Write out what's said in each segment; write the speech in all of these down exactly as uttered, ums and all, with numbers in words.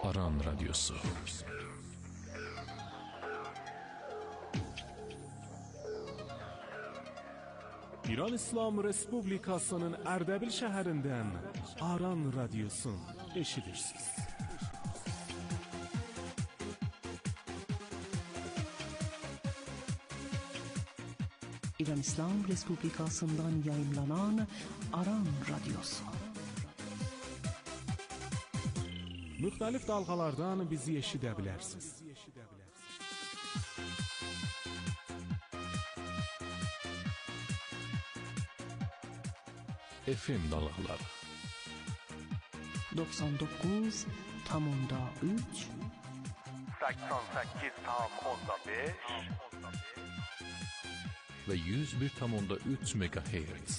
Aran Radyosu. İran İslam Respublikasının Ərdəbil şəhərindən Aran Radyosun eşidirsiniz. İran İslam Respublikasından yayınlanan Aran Radyosu. Müxtəlif dalğalardan bizi eşidə bilərsiniz. F M dalğaları doksan dokuz nokta üç seksen sekiz nokta beş ve yüz bir nokta üç megahertz.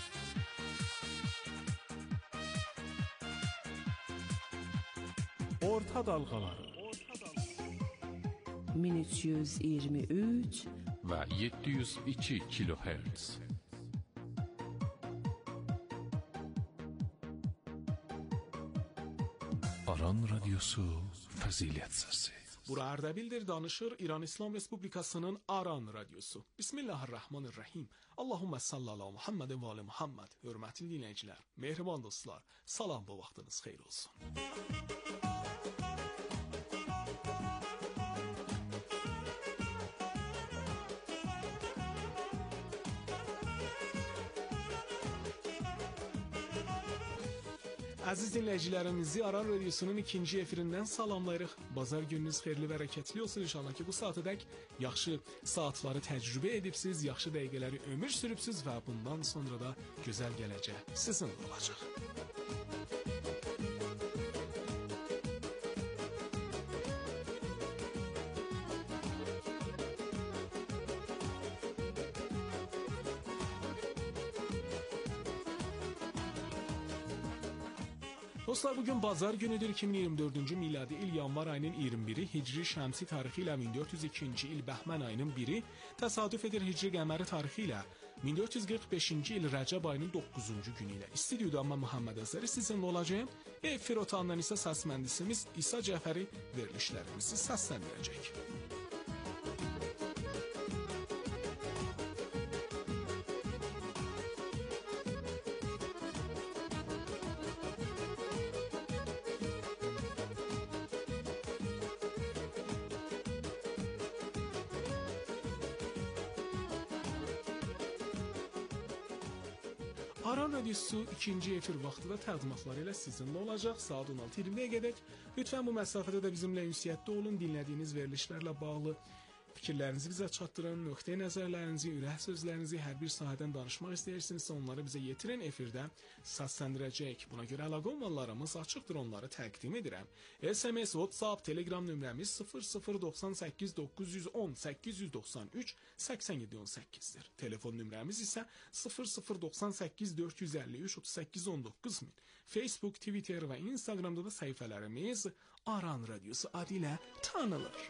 Orta dalğaları min üç yüz iyirmi üç ve yedi yüz iki kilohertz. Aran Radyosu Fəzilət Səsi. Bura Ərdəbildir, danışır İran İslam Respublikasının Aran Radyosu. Bismillahirrahmanirrahim. Allahümme salli ala Muhammed ve ali Muhammed. Hörmətli dinləyicilər, mehriban dostlar, salam, bu vaxtınız xeyir olsun. Əziz dinləyicilərimizi Aran Radyosunun ikinci efirindən salamlayırıq. Bazar gününüz xeyirli və rəkətli olsun inşallah ki, bu saatədək yaxşı saatları təcrübə edibsiz, yaxşı dəqiqələri ömür sürübsüz və bundan sonra da gözəl gələcək sizin olacaq. Dostlar, bugün bazar günüdür. iki min iyirmi dördüncü miladi il yanvar ayının iyirmi biri, Hicri şəmsi tarixi ilə min dörd yüz ikinci il Bəhmən ayının biri, təsadüf edir Hicri qəməri tarixi ilə min dörd yüz qırx beşinci il Rəcəb ayının doqquzuncu günü ilə. İstudiyada mən Muhammed Əsəri sizinlə olacağım. Efir otağından isə səs mühəndisimiz İsa Cəfəri verilişlərimizi səsləndirəcək. Aran Radyosu ikinci efir vaxtıda təqdimatları ilə sizinlə olacaq. Saat on altı iyirmiyə qədər. Lütfən bu məsafədə də bizimlə ünsiyyətdə olun. Dinlədiyiniz verilişlərlə bağlı fikirlərinizi bizə çatdırın, nöqteyi nəzərlərinizi, ürək sözlərinizi, hər bir sahədən danışmaq istəyirsinizsə onları bizə yetirin, efirdə səsləndirəcək. Buna görə əlaqə olmalarımız açıqdır, onları təqdim edirəm. S M S, WhatsApp, Telegram nömrəmiz sıfır sıfır doxsan səkkiz doqquz yüz on səkkiz yüz doxsan üç səksən yeddi on səkkizdir. Telefon nömrəmiz isə sıfır sıfır doxsan səkkiz dörd yüz əlli üç otuz səkkiz on doqquz min. Facebook, Twitter və Instagramda da səhifələrimiz Aran Radyosu adı ilə tanınır.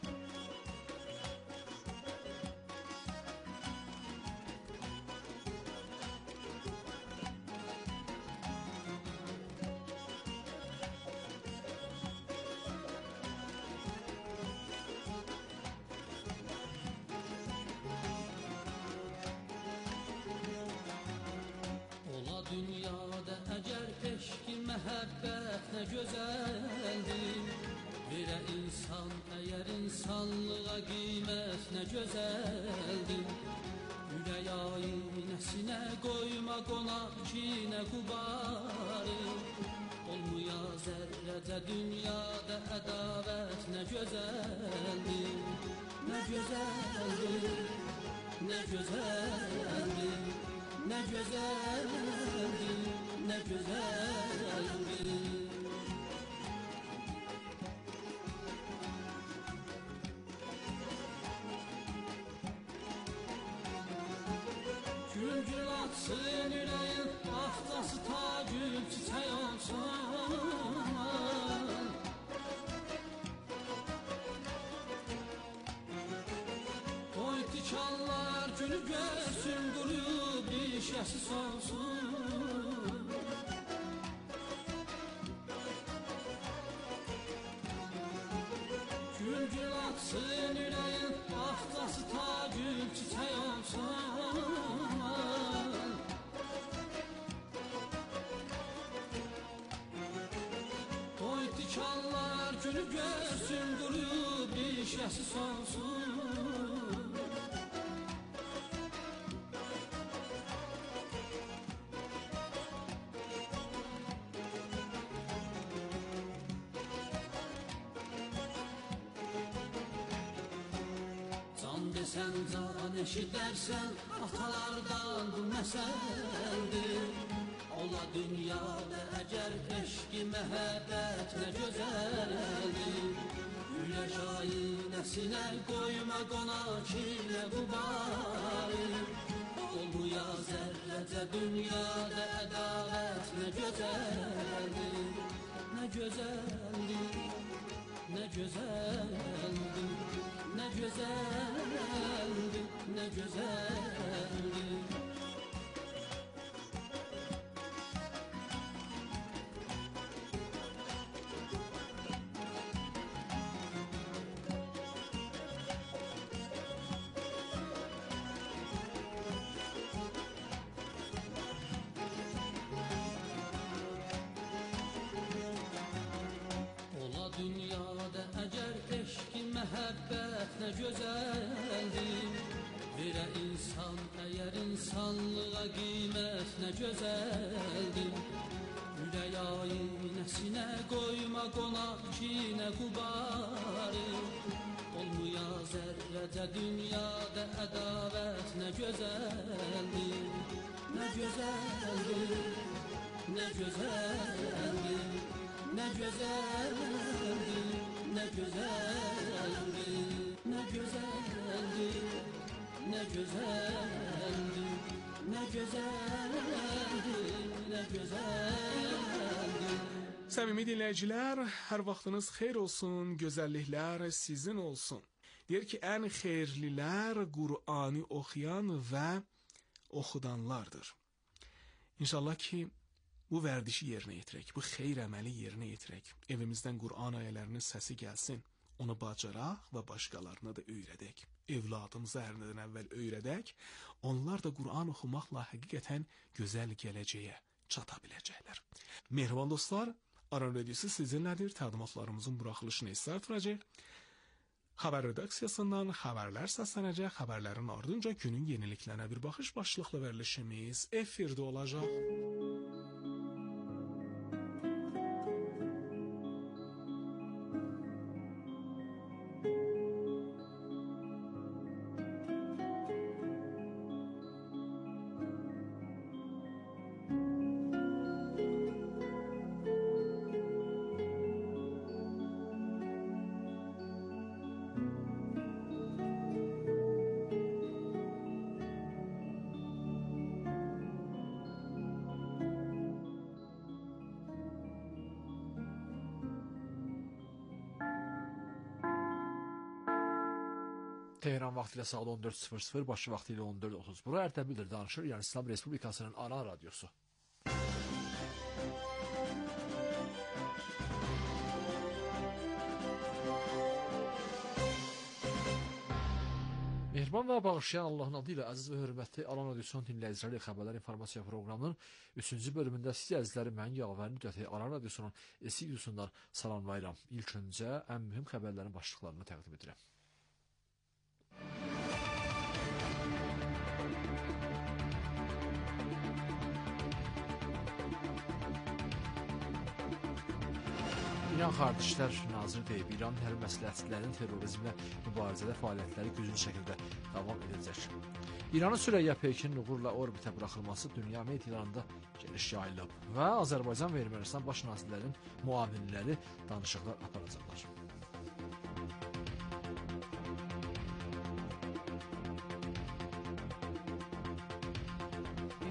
Dünyada əgər eşqi məhəbbət nə gözəldir, verə insan əgər insanlığa qiymət nə gözəldir. Ürək aynəsinə qoyma qonaq ki nə qubarı, olmuya zərrəcə dünyada ədavət nə gözəldir. Nə gözəldir, nə gözəldir, nə gözəldir, nə gözəldir. Gül gül atsın ürəyin, aftası ta gül çiçək olsun. Qoy tikanlar gülü görsün, quruyub rişəsi solsun. Sığın ürəyin vaxtası ta gül çiçək olsun. Qoy dikanlar günü görsün, quruyub işəsi solsun. Sən can eşidərsən, atalardan bu məsəldir. Ola dünyada əgər eşqi məhəbbət nə gözəldir. Güləş ayinəsinə qoyma qonaq ki nə qubari. Olmuya zərrəcə dünyada ədalət nə gözəldir. Nə gözəldir, nə gözəldir. Ne güzeldi, ne güzeldi. Ola dünyada əgər eşki məhəbbət nə gözəldir. Verə insan əgər insanlığa qiymət nə gözəldir. Ürək ayinəsinə qoyma qonaq ki nə qubari. Olmuya zərrəcə dünyada ədavət nə gözəldir. Nə gözəldir, nə gözəldir. Ne güzeldi, ne güzeldi, ne güzeldi, ne güzeldi, ne güzeldi, ne güzeldi. Səmimi dinləyicilər, hər vaxtınız xeyir olsun, gözəlliklər sizin olsun. Deyir ki, ən xeyirlilər Qur'anı oxuyan və oxudanlardır. İnşallah ki, bu vərdişi yerinə yetirək, bu xeyir əməli yerinə yetirək. Evimizdən Qur'an ayələrinin səsi gəlsin, onu bacaraq və başqalarına da öyrədək. Evladımıza hər nədən əvvəl öyrədək, onlar da Qur'an oxumaqla həqiqətən gözəl gələcəyə çata biləcəklər. Mehriban dostlar, Aran Radiosu sizinlədir. Təqdimatlarımızın buraxılışını istər turacaq. Xəbər redaksiyasından xəbərlər səslənəcək. Xəbərlərin ardınca günün yeniliklərinə bir baxış başlıqlı verilişimiz efirdə olacaq. Tehran vaxtı ilə saat on dörd sıfır sıfır, başı vaxtı ilə on dörd otuz. Bura Ərdəbildir danışır, yəni İslam Respublikasının Aran Radiosu. Mehriban və bağışlayan Allahın adı ilə əziz və hörmətli Aran Radiosunun dinləyiciləri xəbərlər informasiya proqramının üçüncü bölümündə siz əzizləri mən Yalvar Nüdəti Aran Radiosunun estudiyusundan salamlayıram. İlk öncə ən mühüm xəbərlərin başlıqlarını təqdim edirəm. İran Xarici İşlər Naziri deyib, İran hərbi məsləhətçilərinin terrorizmlə mübarizədə fəaliyyətləri güclü şəkildə davam edəcək. İranın Süreyya Pekinin uğurla orbitə buraxılması dünya medialarında geniş yayılıb və Azərbaycan və Ermənistan baş nazirlərinin müavinləri danışıqlar aparacaqlar.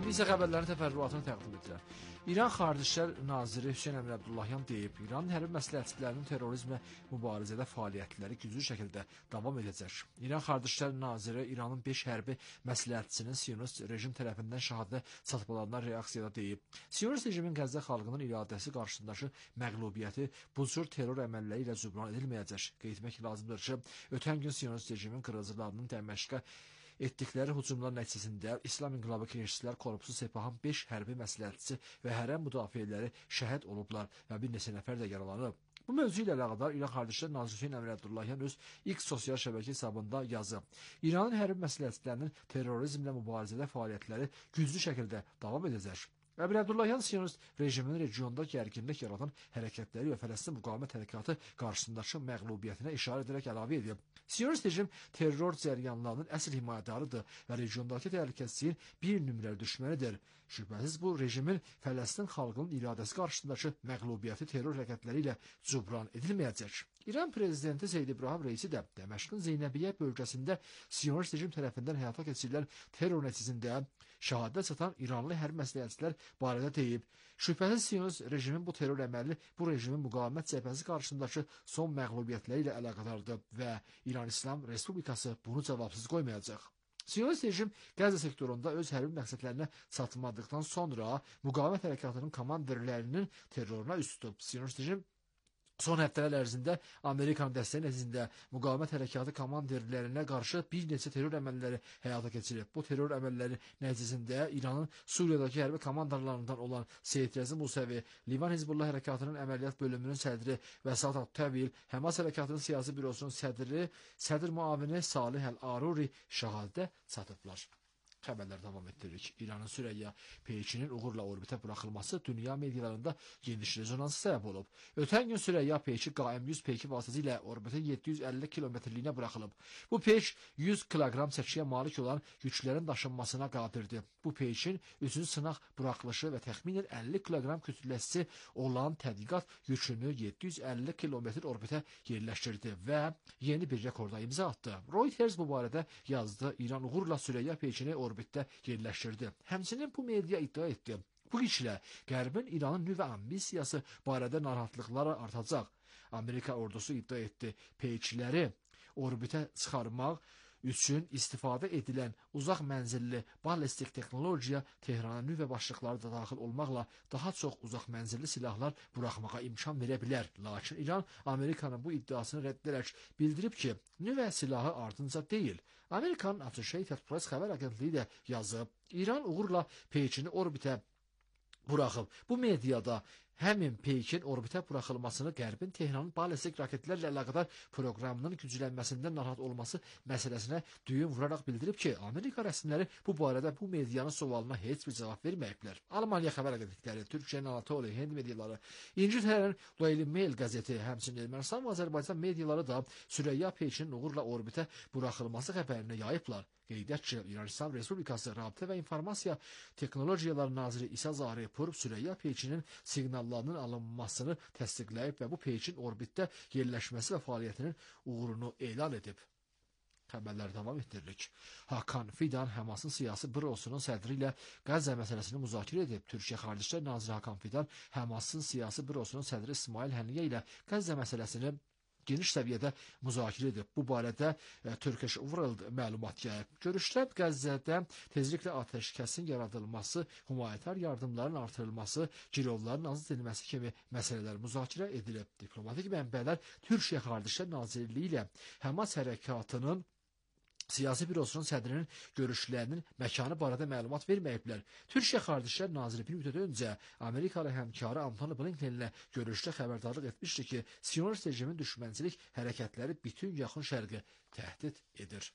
İndi isə xəbərlərin təfərrüatını təqdim edirəm. İran Xarici İşlər Naziri Hüseyn Əmir Abdullahyan deyib, İranın hərbi məsləhətçilərinin terrorizmlə mübarizədə fəaliyyətləri güclü şəkildə davam edəcək. İran Xarici İşlər Naziri İranın beş hərbi məsləhətçisinin Siyonist rejim tərəfindən şəhadət çatmalarına reaksiyada deyib. Siyonist rejimin Qəzza xalqının iradəsi qarşısındakı məğlubiyyəti bu cür terror əməlləri ilə cübran edilməyəcək. Qeyd etmək lazımdır ki, ötən gün Siyonist rejimin qırıcılarının Dəməşqə etdikləri hücumlar nəticəsində İslam İnqilabı Keşişçilər Korpusu Sepahın beş hərbi məsləhətçisi və hərəm müdafiələri şəhid olublar və bir neçə nəfər də yaralanıb. Bu mövzu ilə əlaqədar İran Xarici İşlər Naziri Hüseyn Əmir Abdullahyan öz X sosial şəbəkə hesabında yazıb. İranın hərbi məsləhətçilərinin terrorizmlə mübarizədə fəaliyyətləri güclü şəkildə davam edəcək. Əmir Abdullahyan Siyonist rejiminin regionda gərginlik yaratan hərəkətləri və Fələstin müqavimət hərəkatı qarşısındakı məğlubiyyətinə işarə edərək əlavə edib. Siyonist rejim terror cəryanlarının əsl himayədarıdır və regiondakı təhlükəsizliyin bir nömrəli düşmənidir. Şübhəsiz bu rejimin Fələstin xalqının iradəsi qarşısındakı məğlubiyyəti terror hərəkətləri ilə cübran edilməyəcək. İran prezidenti Zeyd İbrahim Reisi də Dəməşqin Zeynəbiyyə bölgəsində Siyonist rejim tərəfindən həyata keçirilən terror nəticəsində şəhadət çatan İranlı hərbi məsləhətçilər barədə deyib. Şübhəsiz Siyonist rejimin bu terror əməli bu rejimin müqavimət cəbhəsi qarşısındakı son məğlubiyyətləri ilə əlaqədardır və İran İslam Respublikası bunu cavabsız qoymayacaq. Siyonist rejim Qəzza sektorunda öz hərbi məqsədlərinə çatmadıqdan sonra müqavimət hərəkatının komandirlərinin terroruna üst tutub. Siyonist rejim son həftələr ərzində Amerikanın dəstəyi nəticəsində müqavimət hərəkatı komandirlərinə qarşı bir neçə terror əməlləri həyata keçirib. Bu terror əməlləri nəticəsində İranın Suriyadakı hərbi komandalarından olan Seyid Rəzi Musəvi, Livan Hizbullah hərəkatının əməliyyat bölümünün sədri Vəsat At-Təvil, Həmas hərəkatının siyasi bürosunun sədri, sədr müavini Salih Əl-Aruri şəhadətə çatıblar. Xəbərlər davam etdiririk. İranın Süreyya Peyçinin uğurla orbitə buraxılması dünya medialarında geniş rezonansa səbəb olub. Ötən gün Süreyya Peyçi qaim yüz peyki vasitəsilə orbitə yeddi yüz əlli kilometrliyinə buraxılıb. Bu peyç yüz kiloqram çəkiyə malik olan yüklərin daşınmasına qadirdir. Bu peyçin üçüncü sınaq buraxılışı və təxminən əlli kiloqram kütləsi olan tədqiqat yükünü yeddi yüz əlli kilometr orbitə yerləşdirdi və yeni bir rekorda imza atdı. Reuters bu barədə yazdı. İran uğurla Süreyya Peyçini orbitdə yerləşdirdi. Həmçinin bu media iddia etdi. Bu işlə Qərbin İranın nüvə ambisiyası barədə narahatlıqları artacaq. Amerika ordusu iddia etdi. Peyçiləri orbitə çıxarmaq üçün istifadə edilən uzaq mənzilli ballistik texnologiya Tehrana nüvə başlıqları da daxil olmaqla daha çox uzaq mənzilli silahlar buraxmağa imkan verə bilər. Lakin İran Amerikanın bu iddiasını rədd edərək bildirib ki, nüvə silahı ardınca deyil. Amerikanın Associated Press xəbər agentliyi də yazıb, İran uğurla Peyçini orbitə buraxıb. Bu mediada həmin Peykin orbitə buraxılmasını Qərbin Tehranın ballistik raketlərlə əlaqədar proqramının güclənməsindən narahat olması məsələsinə düyün vuraraq bildirib ki, Amerika rəsmiləri bu barədə bu medianın sualına heç bir cavab verməyiblər. Almaniya xəbər agentlikləri, Türkiyənin Anatoliya, Hind mediaları, İngiltərənin Daily Mail qəzeti, həmçinin Ermənistan və Azərbaycan mediaları da Süreyya Peyçinin uğurla orbitə buraxılması xəbərini yayıblar. Qeydət ki, İran İslam Respublikası Rabitə və İnformasiya Texnologiyaları Naziri İsa Zaripur Süreyya Peyçinin siqnallarının alınmasını təsdiqləyib və bu Peyçin orbitdə yerləşməsi və fəaliyyətinin uğurunu elan edib. Xəbərlər davam etdiririk. Hakan Fidan Həmasın siyasi bürosunun sədri ilə Qəzza məsələsini müzakirə edib. Türkiyə Xarici İşlər Naziri Hakan Fidan Həmasın siyasi bürosunun sədri İsmail Həniyə ilə Qəzza məsələsini geniş səviyyədə müzakirə edib. Bu barədə e, Turkish World məlumat yayıb. Görüşdə Qəzzədə tezliklə atəşkəsin yaradılması, humanitar yardımların artırılması, girovların azad edilməsi kimi məsələlər müzakirə edilib. Diplomatik mənbələr Türkiyə Xarici İşlər Nazirliyi ilə Həmas hərəkatının siyasi bürosunun sədrinin görüşlərinin məkanı barədə məlumat verməyiblər. Türkiyə Xarici İşlər Naziri bir müddət öncə Amerikalı həmkarı Antony Blinkenlə görüşdə xəbərdarlıq etmişdi ki, Siyonist rejimin düşmənçilik hərəkətləri bütün yaxın şərqi təhdid edir.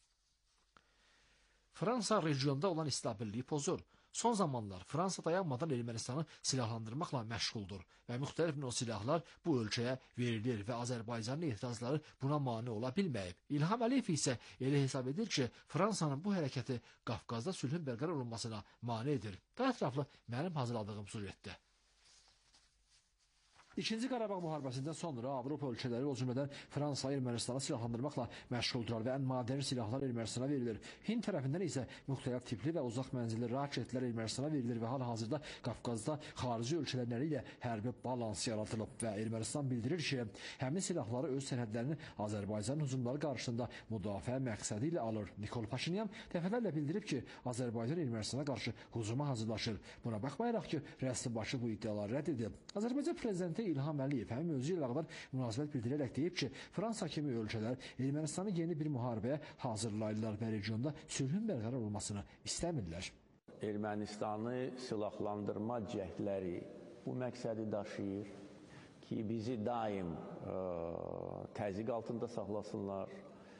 Fransa regionda olan stabilliyi pozur. Son zamanlar Fransa dayanmadan Ermənistanı silahlandırmaqla məşğuldur və müxtəlif növ silahlar bu ölkəyə verilir və Azərbaycanın etirazları buna mane ola bilməyib. İlham Əliyev isə elə hesab edir ki, Fransanın bu hərəkəti Qafqazda sülhün bərqərar olunmasına mane edir. Daha ətraflı mənim hazırladığım sujetdə. İkinci Qarabağ müharibəsindən sonra Avropa ölkələri, o cümlədən Fransa, Ermənistanı silahlandırmaqla məşğuldurlar və ən modern silahlar Ermənistana verilir. Hind tərəfindən isə müxtəlif tipli və uzaq mənzilli raketlər Ermənistana verilir və hal-hazırda Qafqazda xarici ölkələri ilə hərbi balans yaradılıb və Ermənistan bildirir ki, həmin silahları öz sərhədlərini Azərbaycan hücumları qarşısında müdafiə məqsədi ilə alır. Nikol Paşinyan dəfələrlə bildirib ki, Azərbaycan Ermənistana qarşı hücuma hazırlaşır. Buna baxmayaraq ki, rəsmi başı bu iddiaları rədd edib. Azərbaycan prezidenti İlham Əliyev həmin mövzu ilə qədər münasibət bildirərək deyib ki, Fransa kimi ölkələr Ermənistanı yeni bir müharibəyə hazırlayırlar və regionda sülhün bərqərar olmasını istəmirlər. Ermənistanı silahlandırma cəhdləri bu məqsədi daşıyır ki, bizi daim ə, təzyiq altında saxlasınlar,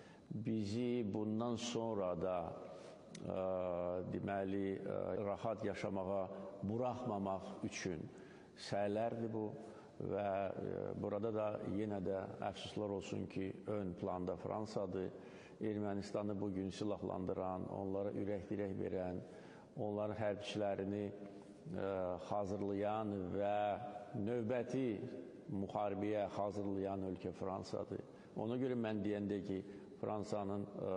bizi bundan sonra da ə, deməli, ə, rahat yaşamağa buraxmamaq üçün səylərdir bu. Və burada da yenə də əfsuslar olsun ki, ön planda Fransadır. Ermənistanı bugün silahlandıran, onlara ürək-dirək verən, onların hərbçilərini ə, hazırlayan və növbəti müharibəyə hazırlayan ölkə Fransadır. Ona görə mən deyəndə ki, Fransanın ə,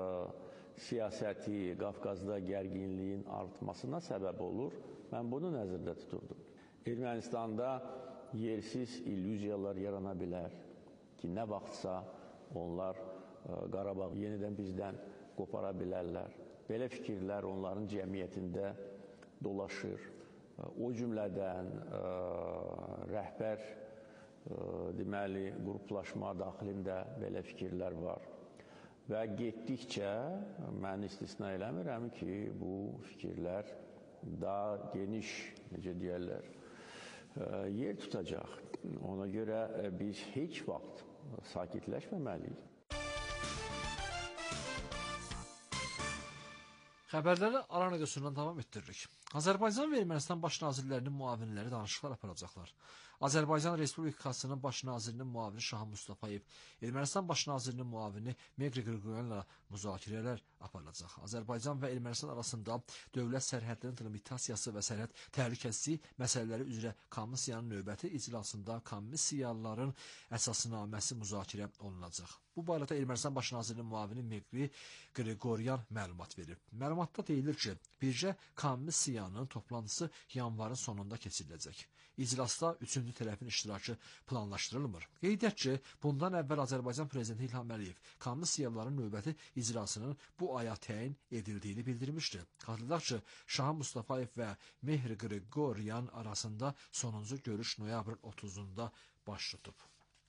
siyasəti Qafqazda gərginliyin artmasına səbəb olur. Mən bunu nəzərdə tuturdum. Ermənistanda yersiz illüziyalar yarana bilər ki, nə vaxtsa onlar ə, Qarabağ yenidən bizdən qopara bilərlər. Belə fikirlər onların cəmiyyətində dolaşır. O cümlədən ə, rəhbər ə, deməli, qruplaşma daxilində belə fikirlər var. Və getdikcə mən istisna eləmirəm ki, bu fikirlər daha geniş, necə deyərlər, yer tutacaq. Ona görə biz heç vaxt sakitləşməməliyik. Xəbərləri Aran Radiosundan davam etdiririk. Azərbaycan və Ermənistan baş nazirlərinin müavinləri danışıqlar aparacaqlar. Azərbaycan Respublikasının baş nazirinin müavini Şahan Mustafayev, Ermənistan baş nazirinin müavini Meqri Qırqoyanla müzakirələr aparılacaq. Azərbaycan və Ermənistan arasında dövlət sərhədlərinin delimitasiyası və sərhəd təhlükəsizliyi məsələləri üzrə komissiyanın növbəti iclasında komissiyaların əsasnaməsi müzakirə olunacaq. Bu barədə Ermənistan baş nazirinin müavini Meqri Qırqoryan məlumat verib. Məlumatda deyilir ki, bircə komissiyanın toplantısı yanvarın sonunda keçiriləcək. İclasda üçüncü tərəfin iştirakı planlaşdırılmır. Qeyd edək ki, bundan əvvəl Azərbaycan prezidenti İlham Əliyev komissiyaların növbəti icrasının bu aya təyin edildiyini bildirmişdi. Xatırladaq ki, Şahan Mustafayev və Meqri Qırqoryan arasında sonuncu görüş noyabrın otuzunda baş tutub.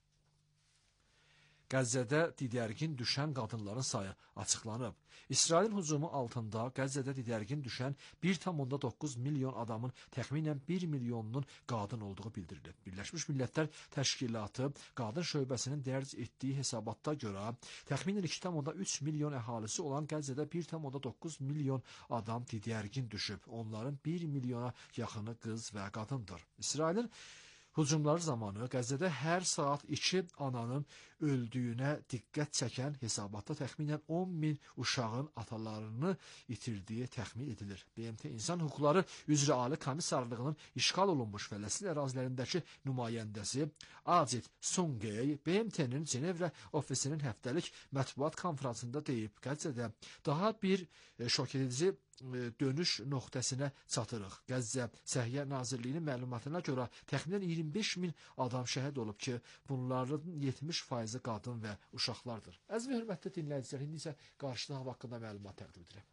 Qəzzədə didərgin düşən qadınların sayı açıqlanıb. İsrailin hücumu altında Qəzzədə didərgin düşən bir tam doqquz milyon adamın təxminən bir milyonunun qadın olduğu bildirilib. Birləşmiş Millətlər Təşkilatı qadın şöbəsinin dərc etdiyi hesabatda görə təxminən iki tam üç milyon əhalisi olan Qəzzədə bir tam doqquz milyon adam didərgin düşüb. Onların bir milyona yaxını qız və qadındır. İsrailin hücumları zamanı Qəzzədə hər saat iki ananın öldüyünə diqqət çəkən hesabatda təxminən on min uşağın atalarını itirdiyi təxmin edilir. B M T İnsan Hüquqları üzrə Ali Komissarlığının işğal olunmuş Fələstin ərazilərindəki nümayəndəsi Acit Sungey B M T'nin Cenevrə ofisinin həftəlik mətbuat konfransında deyib, Qəzzədə daha bir şok edici dönüş nöqtəsinə çatırıq. Qəzzə Səhiyyə Nazirliyinin məlumatına görə təxminən iyirmi beş min adam şəhid olub ki, bunların yetmiş faizi qadın və uşaqlardır. Əziz və hörmətli dinləyicilər, indi isə qarşıda hava haqqında məlumat təqdim edirəm.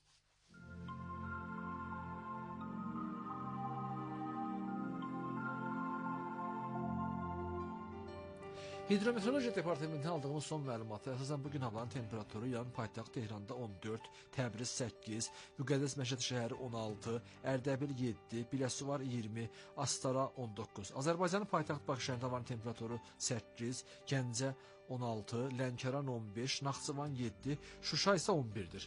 Hidrometeorologiya Departamentindən aldığımız son məlumata əsasən bugün havanın temperaturu yarın paytaxt Tehranda on dörd, Təbriz səkkiz, Müqəddəs Məşəd şəhəri on altı, Ərdəbil yeddi, Biləsuvar iyirmi, Astara on doqquz. Azərbaycanın paytaxt Bakı şəhərində havanın temperaturu səkkiz, Gəncə on altı, Lənkəran on beş, Naxçıvan yeddi, Şuşa isə on birdir.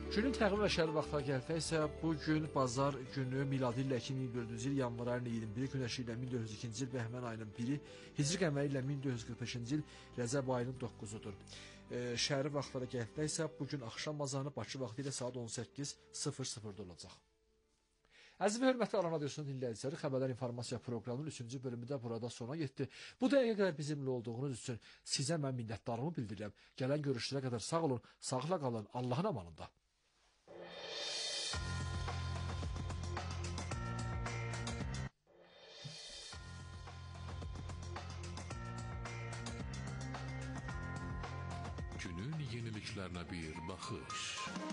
Günün təqvim və şəhər vaxtına gəldikdə isə bu gün bazar günü miladi ilə iki min iyirmi dördüncü il yanvar ayının iyirmi biri, günəşi ilə min dörd yüz ikinci il bəhmən ayının biri, hicri qəməri ilə min dörd yüz qırx beşinci il Rəcəb ayının doqquzudur. E, şəhəri vaxtlara gəldikdə isə bu gün axşam azanı Bakı vaxtı ilə saat on səkkiz sıfır sıfırda olacaq. Əziz və hörmətli Aran Radiosunun dinləyiciləri, xəbərlər informasiya proqramının üçüncü bölümü də burada sona yetdi. Bu dəqiqə qədər bizimlə olduğunuz üçün sizə mən minnətdarlığımı bildirirəm. Gələn görüşlərə qədər sağ olun, sağlıqla qalın, Allahın amanında. Günün yeniliklerine bir bakış.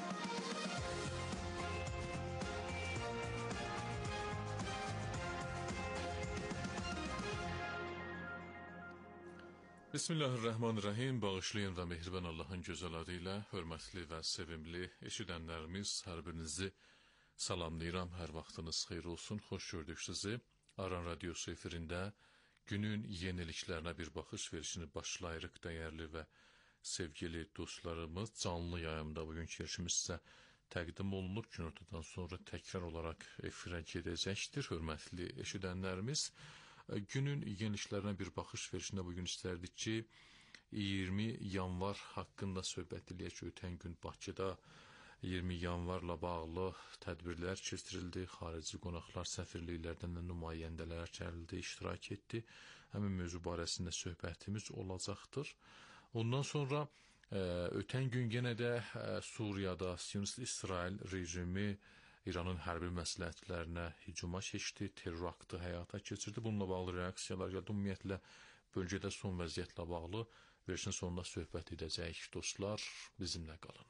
Bismillahirrahmanirrahim. Bağışlayın və mehriban Allahın gözəl adı ilə hörmətli və sevimli eşidənlərimiz, hər birinizi salamlayıram. Hər vaxtınız xeyir olsun. Xoş gördük sizi. Aran Radiosu efirində günün yeniliklərinə bir baxış verişini başlayırıq. Dəyərli və sevgili dostlarımız, canlı yayımda bugünkü yerişimiz sizə təqdim olunub. Günortadan sonra təkrar olaraq efirə gedəcəkdir. Hörmətli eşidənlərimiz, günün yeniliklərinə bir baxış verişində bugün istərdik ki, iyirmi yanvar haqqında söhbət edək. Ötən gün Bakıda iyirmi yanvarla bağlı tədbirlər keçirildi. Xarici qonaqlar səfirliklərdən də nümayəndələr gəldi, iştirak etdi. Həmin mövzu barəsində söhbətimiz olacaqdır. Ondan sonra ə, ötən gün yenə də ə, Suriyada Siyonist İsrail rejimi İranın hərbi məsləhətlərinə hücuma keçdi, terror aktı həyata keçirdi. Bununla bağlı reaksiyalar gəldi. Ümumiyyətlə, bölgədə son vəziyyətlə bağlı verişin sonunda söhbət edəcəyik. Dostlar, bizimlə qalın.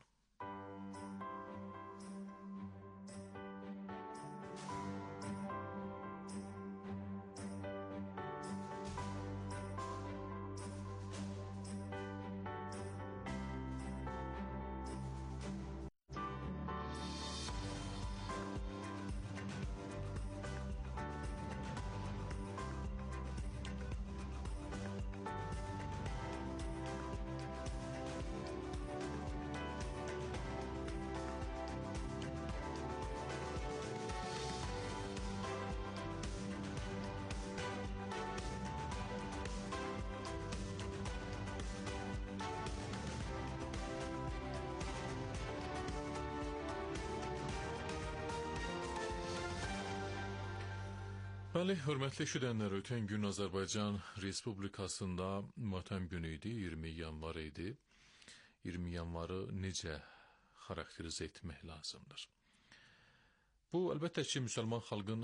Bəli, hörmətli eşidənlər, ötən gün Azərbaycan Respublikasında matəm günü idi, iyirmi yanvar idi. iyirmi yanvarı necə xarakterizə etmək lazımdır? Bu, əlbəttə ki, müsəlman xalqın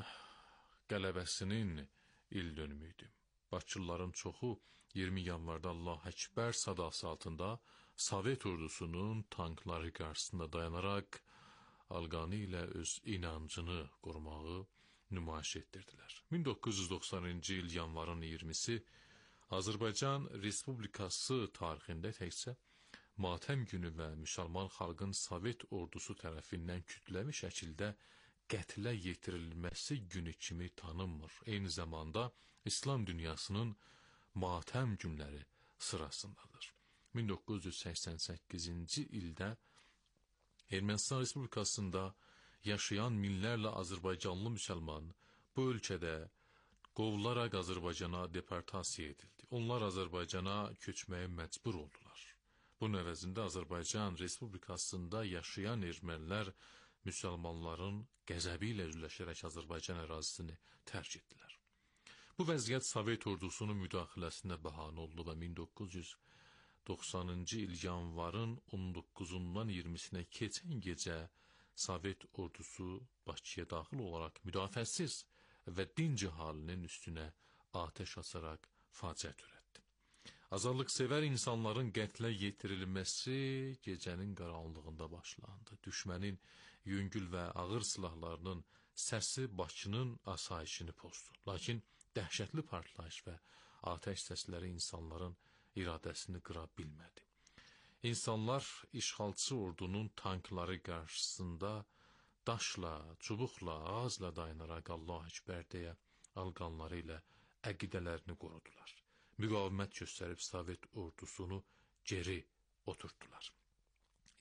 qələbəsinin il dönümü idi. Bakılıların çoxu iyirmi yanvarda Allah Əkbər sadası altında Sovet ordusunun tankları qarşısında dayanaraq alqanı ilə öz inancını qorumağı nümayiş etdirdilər. min doqquz yüz doxsanıncı il yanvarın iyirmisi Azərbaycan Respublikası tarixində təkcə matəm günü və müsəlman xalqın Sovet ordusu tərəfindən kütləvi şəkildə qətlə yetirilməsi günü kimi tanınmır. Eyni zamanda İslam dünyasının matəm günləri sırasındadır. min doqquz yüz səksən səkkizinci ildə Ermənistan Respublikasında yaşayan minlərlə Azərbaycanlı müsəlman bu ölkədə qovularaq Azərbaycana deportasiya edildi. Onlar Azərbaycana köçməyə məcbur oldular. Bunun əvəzində Azərbaycan Respublikasında yaşayan ermənilər müsəlmanların qəzəbi ilə üzləşərək Azərbaycan ərazisini tərk etdilər. Bu vəziyyət Sovet ordusunun müdaxiləsinə bəhanə oldu və min doqquz yüz doxsanıncı il yanvarın on doqquzundan iyirmisinə keçən gecə Sovet ordusu Bakıya daxil olaraq müdafiəsiz və dinc əhalinin üstünə atəş açaraq faciə törətdi. Azadlıqsevər insanların qətlə yetirilməsi gecənin qaranlığında başlandı. Düşmənin yüngül və ağır silahlarının səsi Bakının asayişini pozdu. Lakin dəhşətli partlayış və atəş səsləri insanların iradəsini qıra bilmədi. İnsanlar işğalçı ordunun tankları qarşısında daşla, çubuqla, ağızla dayanaraq Allah Əkbər deyə alqanları ilə əqidələrini qorudular. Müqavimət göstərib Sovet ordusunu geri oturtdular.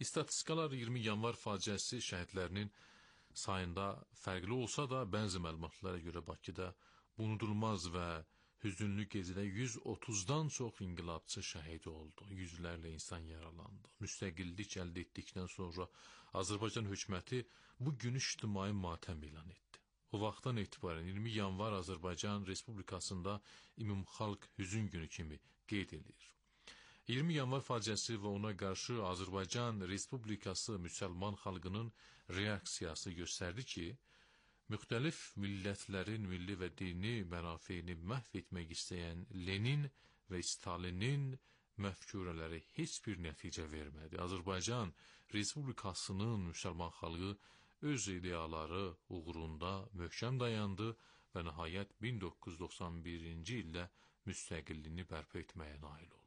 İstatistikalar iyirmi yanvar faciəsi şəhidlərinin sayında fərqli olsa da, bəzi məlumatlara görə Bakıda unudulmaz və hüzünlü gecədə yüz otuzdan çox inqilabçı şəhid oldu. Yüzlərlə insan yaralandı. Müstəqillik əldə etdikdən sonra Azərbaycan hökuməti bu günü ictimai matəm elan etdi. O vaxtdan etibarən iyirmi yanvar Azərbaycan Respublikasında ümumxalq hüzün günü kimi qeyd edilir. iyirmi yanvar faciəsi və ona qarşı Azərbaycan Respublikası müsəlman xalqının reaksiyası göstərdi ki, müxtəlif millətlərin milli və dini mənafeyini məhv etmək istəyən Lenin və Stalinin məfkurələri heç bir nəticə vermədi. Azərbaycan Respublikasının müsəlman xalqı öz ideyaları uğrunda möhkəm dayandı və nəhayət min doqquz yüz doxsan birinci ildə müstəqilliyini bərpa etməyə nail oldu.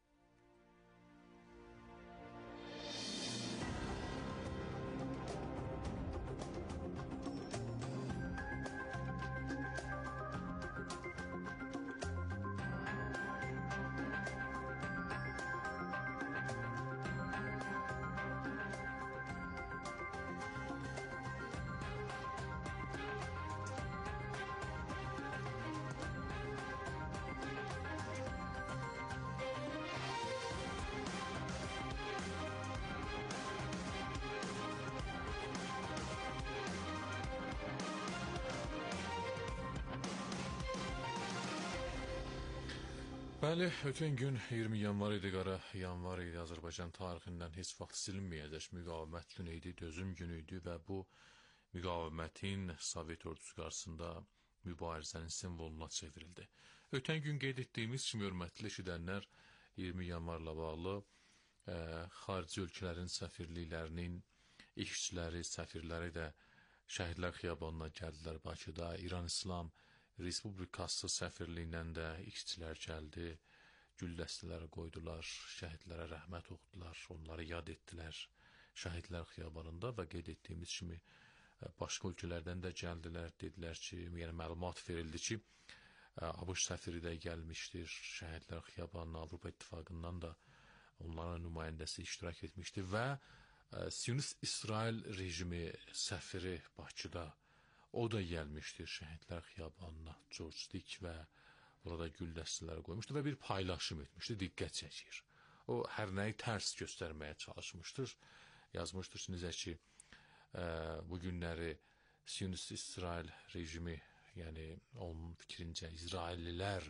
Bəli, ötən gün iyirmi yanvar idi, qara yanvar idi. Azərbaycan tarixindən heç vaxt silinməyəcək müqavimət günü idi, dözüm günü idi və bu müqavimətin Sovet ordusu qarşısında mübarizənin simvoluna çevrildi. Ötən gün qeyd etdiyimiz kimi, hörmətli eşidənlər, iyirmi yanvarla bağlı e, xarici ölkələrin səfirliklərinin işçiləri, səfirləri də şəhidlər xiyabanına gəldilər Bakıda. İran İslam Respublikası səfirliyindən də işçilər gəldi, gül dəstələri qoydular, şəhidlərə rəhmət oxudular, onları yad etdilər şəhidlər xiyabanında və qeyd etdiyimiz kimi başqa ölkələrdən də gəldilər, dedilər ki, yəni məlumat verildi ki, ABŞ səfiri də gəlmişdir, şəhidlər xiyabanına, Avropa İttifaqından da onların nümayəndəsi iştirak etmişdi və Siyonist İsrail rejimi səfiri Bakıda o da gəlmişdir şəhidlər xiyabanına, George Dick və orada gül dəstələri qoymuşdu və bir paylaşım etmişdi, diqqət çəkir. O, hər nəyi tərs göstərməyə çalışmışdır. Yazmışdır ki, necə ki, ə, bu günləri Siyonist İsrail rejimi, yəni onun fikrincə İsraillilər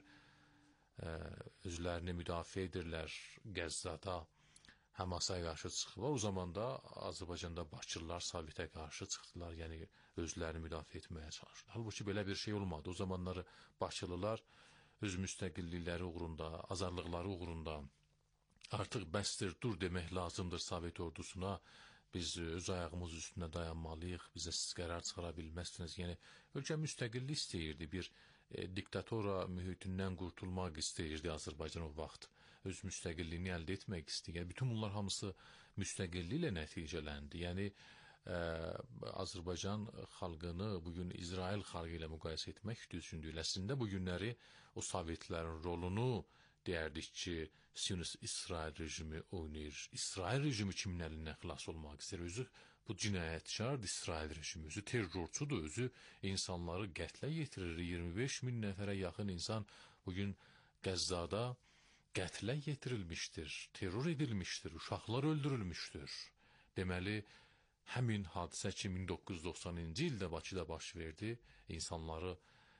ə, özlərini müdafiə edirlər Qəzzada, Həmasa qarşı çıxırlar. O zaman da Azərbaycanda Bakırlılar Sovetə qarşı çıxdılar, yəni özlərini müdafiə etməyə çalışdılar. Halbuki belə bir şey olmadı. O zamanları Bakırlılar öz müstəqillikləri uğrunda, azadlıqları uğrunda artıq bəsdir, dur demək lazımdır Sovet ordusuna, biz öz ayağımız üstünə dayanmalıyıq, bizə siz qərar çıxara bilməzsiniz. Yəni, ölkə müstəqillik istəyirdi, bir e, diktatora mühitindən qurtulmaq istəyirdi Azərbaycan o vaxt. Öz müstəqilliyini əldə etmək istəyir. Yəni, bütün bunlar hamısı müstəqilliklə nəticələndi. Yəni, ə, Azərbaycan xalqını bugün İsrail xalqı ilə müqayisə etmək düşündüyü, əslində bu günləri o Sovetlərin rolunu deyərdik ki, Siyonist İsrail rejimi oynayır. İsrail rejimi kimin əlindən xilas olmaq istəyir? Özü bu cinayətkardır İsrail rejimi, özü terrorçudur, özü insanları qətlə yetirir. iyirmi beş min nəfərə yaxın insan bugün Qəzzada qətlə yetirilmişdir, terror edilmişdir, uşaqlar öldürülmüşdür. Deməli, həmin hadisə ki, min doqquz yüz doxsanıncı ildə Bakıda baş verdi, insanları,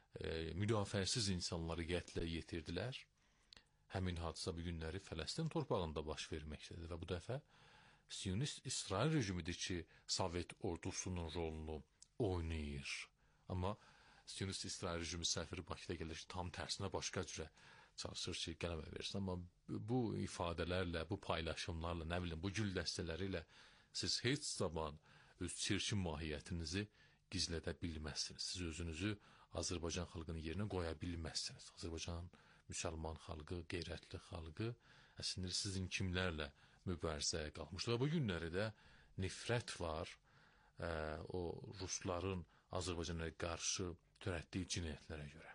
e, müdafiəsiz insanları qətlə yetirdilər. Həmin hadisə bu günləri Fələstin torpağında baş verməkdədir və bu dəfə Siyonist İsrail rejimidir ki, Sovet ordusunun rolunu oynayır. Amma Siyonist İsrail rejimi səfiri Bakıda gəlir ki, tam tərsinə başqa cürə çalışır ki, qələbə versin. Amma bu ifadələrlə, bu paylaşımlarla, nə bilim, bu gül dəstələri ilə siz heç zaman öz çirkin mahiyyətinizi gizlədə bilməzsiniz. Siz özünüzü Azərbaycan xalqının yerinə qoya bilməzsiniz. Azərbaycan müsəlman xalqı, qeyrətli xalqı əslində sizin kimlərlə mübarizəyə qalmışdır. Və bu günləri də nifrət var, ə, o rusların Azərbaycana qarşı törətdiyi cinayətlərə görə.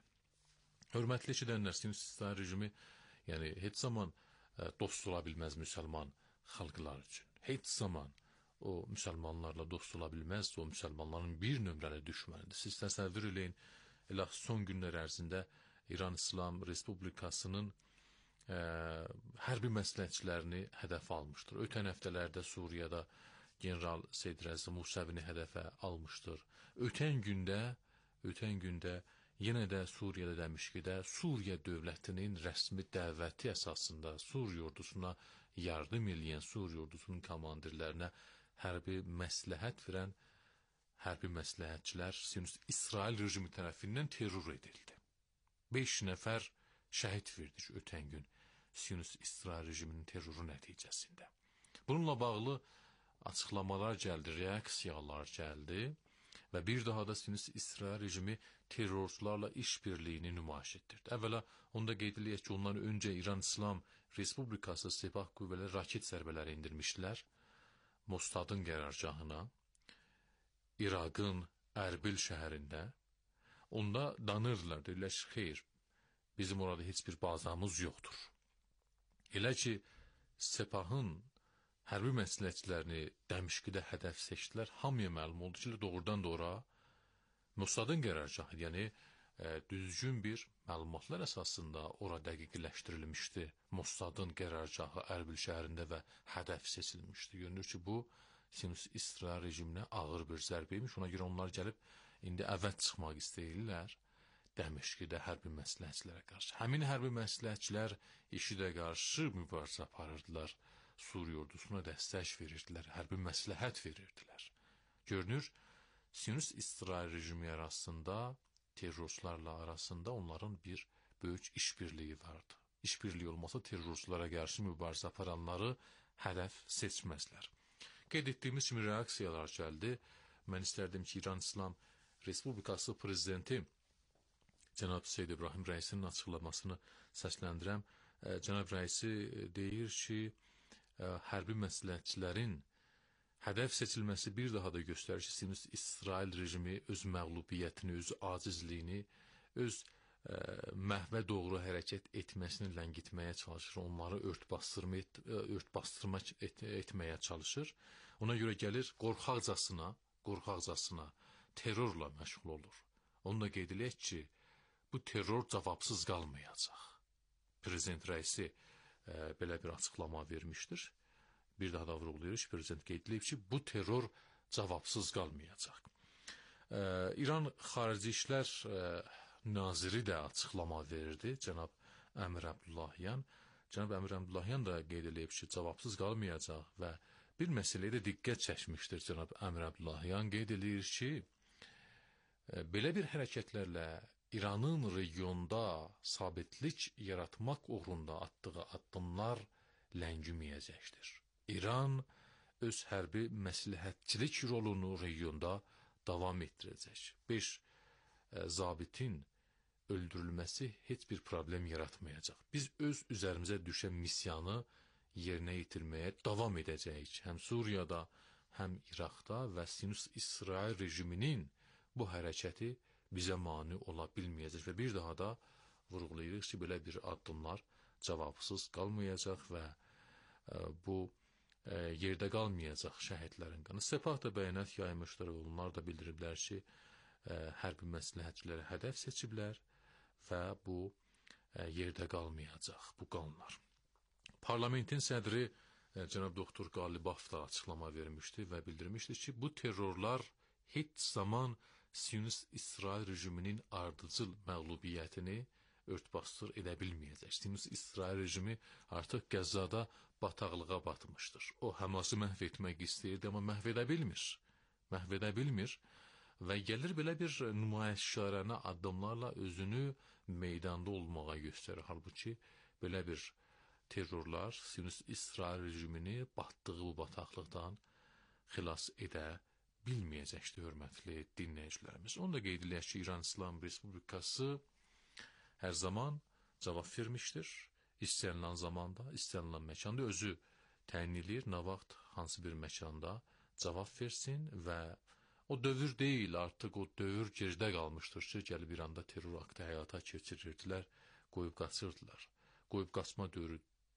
Hörmətli eşidənlər, Siyonist İsrail rejimi yəni heç zaman ə, dost ola bilməz müsəlman xalqlar üçün. Heç zaman o müsəlmanlarla dost ola bilməzdi, o müsəlmanların bir nömrəli düşmənidir. Siz təsəvvür eləyin, elə son günlər ərzində İran İslam Respublikasının ə, hərbi məsləhətçilərini hədəf almışdır. Ötən həftələrdə Suriyada General Seyyid Rəza Musəvini hədəfə almışdır. Ötən gündə, ötən gündə yenə də Suriyada demişki də Suriya dövlətinin rəsmi dəvəti əsasında Suriya ordusuna yardım eləyən Suriya ordusunun komandirlərinə hərbi məsləhət verən hərbi məsləhətçilər Siyonist İsrail rejimi tərəfindən terror edildi. beş nəfər şəhid verdik ötən gün Siyonist İsrail rejiminin terroru nəticəsində. Bununla bağlı açıqlamalar gəldi, reaksiyalar gəldi və bir daha da Siyonist İsrail rejimi terrorçularla işbirliyini nümayiş etdirdi. Əvvəla onda qeyd edək ki, ondan öncə İran İslam Respublikası Sepah qüvvələri raket zərbələri indirmişdilər Mostadın qərargahına, İraqın Ərbil şəhərində. Onda danırdılar, deyirlər ki, xeyr, bizim orada heç bir bazamız yoxdur. Elə ki, Sepahın hərbi məsləhətçilərini Dəmişqidə hədəf seçdilər, hamıya məlum oldu ki, doğrudan doğra Mossadın qərargahı, yəni e, düzgün bir məlumatlar əsasında ora dəqiqləşdirilmişdi. Mossadın qərargahı Ərbil şəhərində və hədəf seçilmişdi. Görünür ki, bu Siyonist İsrail rejiminə ağır bir zərbəymiş. Ona görə onlar gəlib indi əvəz çıxmaq istəyirlər Dəmişqidə hərbi məsləhətçilərə qarşı. Həmin hərbi məsləhətçilər IŞİDə qarşı mübarizə aparırdılar. Suriya ordusuna dəstək verirdilər, hərbi məsləhət verirdilər. Görünür, Siyonist İsrail rejimi arasında, terrorçularla arasında onların bir böyük işbirliyi vardı. İşbirliyi olmasa terrorçulara qarşı mübarizə aparanları hədəf seçməzlər. Qeyd etdiyimiz kimi reaksiyalar gəldi. Mən istərdim ki, İran İslam Respublikası prezidenti Cənab Seyyid İbrahim Rəisinin açıqlamasını səsləndirəm. Cənab Rəisi deyir ki, hərbi məsləhətçilərin hədəf seçilməsi bir daha da göstərir ki, Siyonist İsrail rejimi öz məğlubiyyətini, öz acizliyini, öz ə, məhvə doğru hərəkət etməsini ləngitməyə çalışır. Onları örtbastırma, et, örtbastırma et, etməyə çalışır. Ona görə gəlir qorxaqcasına, qorxaqcasına terrorla məşğul olur. Onu da qeyd edək ki, bu terror cavabsız qalmayacaq. Prezident rəisi ə, belə bir açıqlama vermişdir. Bir daha da vurğulayır ki, prezident qeyd edib ki, bu terror cavabsız qalmayacaq. Ə, İran Xarici İşlər ə, naziri də açıqlama verirdi, cənab Əmir Əbdullahyan. Cənab Əmir Əbdullahyan da qeyd edib ki, cavabsız qalmayacaq və bir məsələyə də diqqət çəkmişdir cənab Əmir Əbdullahyan. Qeyd edir ki, belə bir hərəkətlərlə İranın regionda sabitlik yaratmaq uğrunda atdığı addımlar ləngiməyəcəkdir. İran öz hərbi məsləhətçilik rolunu regionda davam etdirəcək. Beş e, zabitin öldürülməsi heç bir problem yaratmayacaq. Biz öz üzərimizə düşən misiyanı yerinə yetirməyə davam edəcəyik. Həm Suriyada, həm İraqda və Siyonist İsrail rejiminin bu hərəkəti bizə mane ola bilməyəcək və bir daha da vurğulayırıq ki, belə bir addımlar cavabsız qalmayacaq və e, bu e, yerdə qalmayacaq şəhidlərin qanı. Sepah da bəyanat yaymışdır, onlar da bildiriblər ki, e, hərbi məsləhətçiləri hədəf seçiblər və bu e, yerdə qalmayacaq bu qanlar. Parlamentin sədri e, cənab doktor Qalibaf da açıqlama vermişdi və bildirmişdi ki, bu terrorlar heç zaman Siyonist İsrail rejiminin ardıcıl məğlubiyyətini örtbastır edə bilməyəcək. Siyonist İsrail rejimi artıq Qəzzada bataqlığa batmışdır. O Həması məhv etmək istəyirdi, amma məhv edə bilmir. Məhv edə bilmir və gəlir belə bir nümayişkarənə addımlarla özünü meydanda olmağa göstərir. Halbuki belə bir terrorlar Siyonist İsrail rejimini batdığı bu bataqlıqdan xilas edə bilməyəcəkdir, hörmətli dinləyicilərimiz. Onu da qeyd edək ki, İran İslam Respublikası hər zaman cavab vermişdir. İstənilən zamanda, istənilən məkanda özü təyin edir, nə vaxt, hansı bir məkanda cavab versin və o dövr deyil, artıq o dövr geridə qalmışdır ki, gəlib İranda terror aktı həyata keçirirdilər, qoyub qaçırdılar. Qoyub qaçma dövrü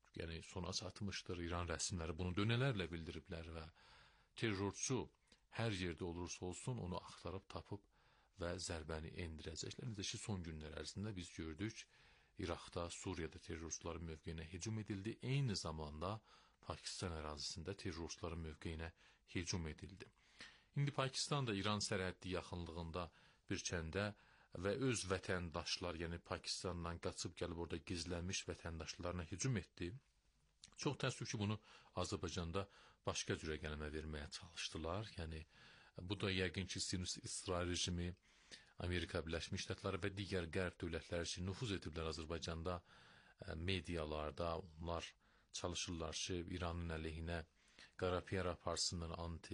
yəni sona çatmışdır. İran rəsmiləri bunu dönələrlə bildiriblər və terrorçu hər yerdə olursa olsun onu axtarıb tapıb və zərbəni endirəcəklər. Necə ki, son günlər ərzində biz gördük, İraqda, Suriyada terrorçuların mövqeyinə hücum edildi. Eyni zamanda Pakistan ərazisində terrorçuların mövqeyinə hücum edildi. İndi Pakistan da İran sərhəddi yaxınlığında bir kəndə və öz vətəndaşlar, yəni Pakistandan qaçıb gəlib orada gizlənmiş vətəndaşlarına hücum etdi. Çox təəssüf ki, bunu Azərbaycanda başqa cürə qələmə verməyə çalışdılar. Yəni, bu da yəqin ki, İsrail rejimi, Amerika Birləşmiş Ştatları və digər qərb dövlətləri üçün nüfuz ediblər Azərbaycanda medialarda. Onlar çalışırlar ki, İranın əleyhinə qara P R aparsınlar,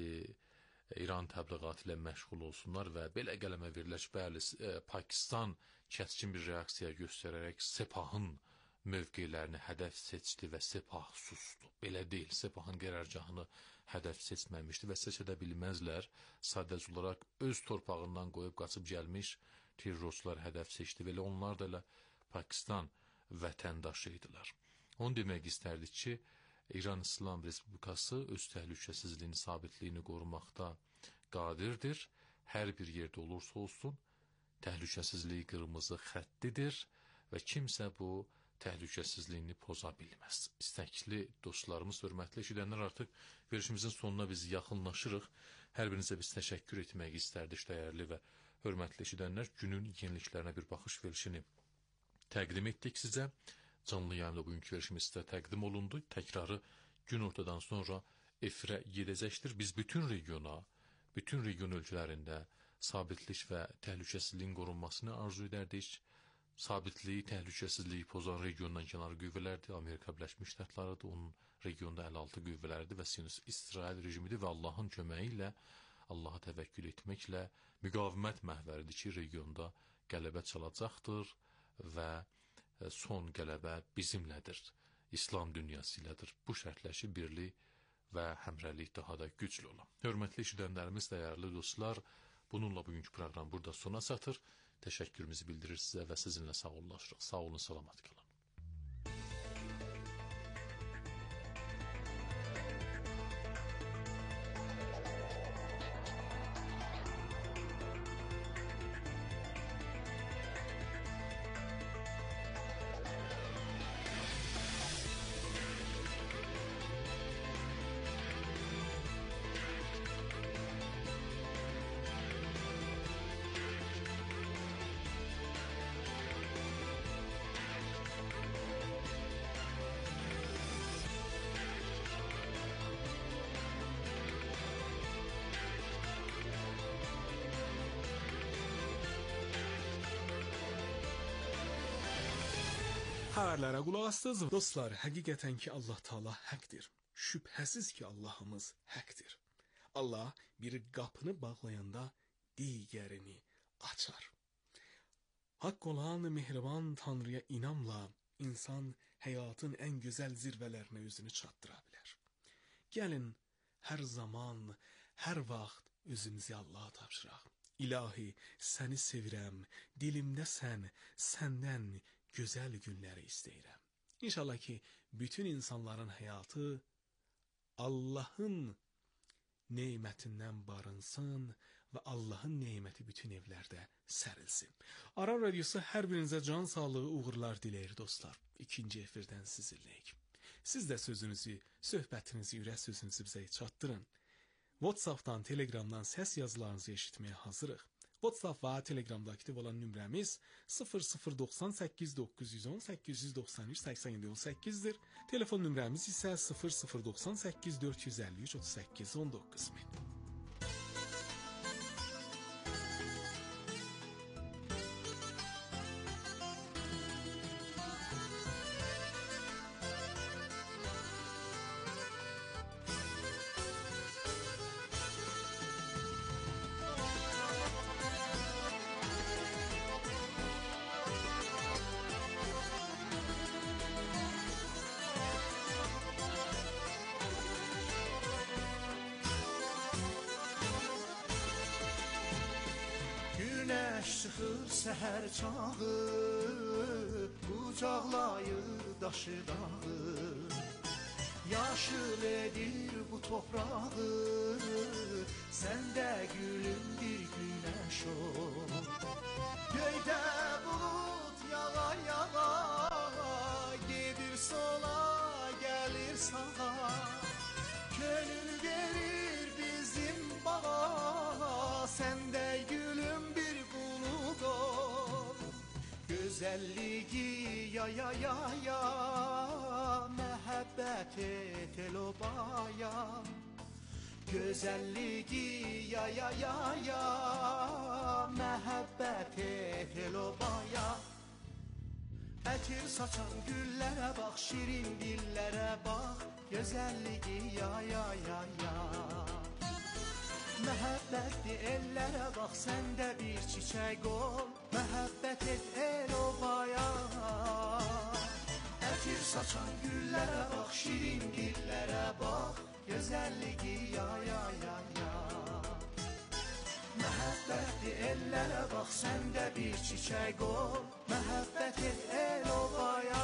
anti-İran təbliğatı ilə məşğul olsunlar və belə qələmə verirlər ki, bəli, Pakistan kəskin bir reaksiya göstərərək Sepahın mövqelərini hədəf seçdi və Sepah sustu. Belə deyil, Sepahın qərargahını hədəf seçməmişdi və seçə də bilməzlər. Sadəcə olaraq öz torpağından qoyub qaçıb gəlmiş terrorçular hədəf seçdi və onlar da elə Pakistan vətəndaşı idilər. Onu demək istərdik ki, İran İslam Respublikası öz təhlükəsizliyini, sabitliyini qorumaqda qadirdir. Hər bir yerdə olursa olsun, təhlükəsizliyi qırmızı xəttidir və kimsə bu təhlükəsizliyini poza bilməz. İstəkli dostlarımız, hörmətli eşidənlər, artıq verilişimizin sonuna biz yaxınlaşırıq. Hər birinizə biz təşəkkür etmək istərdik, dəyərli və hörmətli eşidənlər. Günün yeniliklərinə bir baxış verilişini təqdim etdik sizə. Canlı yayımda bugünkü verilişimiz sizə təqdim olundu. Təkrarı gün ortadan sonra efirə gedəcəkdir. Biz bütün regiona, bütün region ölkələrində sabitlik və təhlükəsizliyin qorunmasını arzu edərdik. Sabitliyi, təhlükəsizliyi pozan regiondan kənar qüvvələrdir. Amerika Birləşmiş Ştatlarıdır, onun regionda əlli altı qüvvələridir və İsrail rejimidir və Allahın köməyi ilə, Allaha təvəkkül etməklə müqavimət məhvəridir ki, regionda qələbə çalacaqdır və son qələbə bizimlədir, İslam dünyası ilədir. Bu şərtləşi birlik və həmrəylik daha da güclü olan. Hörmətli eşidənlərimiz, dəyərli dostlar, bununla bugünkü proqram burada sona çatır. Təşəkkürümüzü bildirir sizə və sizinlə sağollaşırıq. Sağ olun, salamat qalın. Xəbərlərə qulaq asdınız. Dostlar, həqiqətən ki, Allah Taala həqdir. Şübhəsiz ki, Allahımız həqdir. Allah bir qapını bağlayanda digərini açar. Haqq olan mehriban Tanrıya inamla insan həyatın ən gözəl zirvələrinə özünü çatdıra bilər. Gəlin, hər zaman, hər vaxt özümüzü Allaha tapşıraq. İlahi, səni sevirəm, dilimdə sən, səndən gözəl günləri istəyirəm. İnşallah ki, bütün insanların həyatı Allahın neymətindən barınsın və Allahın neyməti bütün evlərdə sərilsin. Aran Radiosu hər birinizə can sağlığı, uğurlar diləyir dostlar. İkinci efirdən sizinləyik. Siz də sözünüzü, söhbətinizi, ürək sözünüzü bizə çatdırın. WhatsApp'dan, Telegram'dan səs yazılarınızı eşitməyə hazırıq. WhatsApp və Telegram'da aktiv olan nömrəmiz sıfır sıfır doxsan səkkiz doqquz yüz on səkkiz yüz doxsan üç səksən yeddi on səkkizdir. Telefon nömrəmiz isə sıfır sıfır doxsan səkkiz dörd yüz əlli üç otuz səkkiz on doqquz min. Günəş çıxır səhər çağı, qucaqlayır daşı dağı. yaşıl edir bu toprağı. Sen de gülüm bir güneş ol. Göyde bulut yağa yağa, gedir sola gelir sağa. Gönül verir bizim bağa, sen de gülüm bir bulut ol. Güzelliği ya ya ya ya, mehabbet et el obaya. Güzelliği ya ya ya ya, mehabbet et el obaya. Ətir saçan güllərə bax, şirin dillərə bax, gözəlliyi ya ya ya ya. Məhəbbətli ellərə bax, sən də bir çiçək ol, məhəbbət et el obaya. Ətir saçan güllərə bax, şirin dillərə bax, gözəlliyi ya ya ya ya. Məhəbbətli ellərə bax, sən də bir çiçək ol, məhəbbət et el obaya.